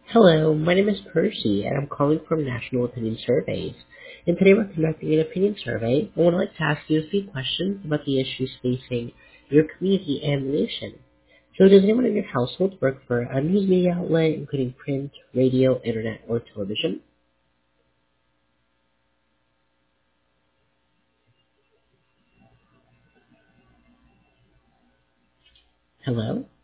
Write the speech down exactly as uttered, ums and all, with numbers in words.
Hello, my name is Percy, and I'm calling from National Opinion Surveys. And today we're conducting an opinion survey, and would like to ask you a few questions about the issues facing your community and the nation. So does anyone in your household work for a news media outlet, including print, radio, internet, or television? Hello?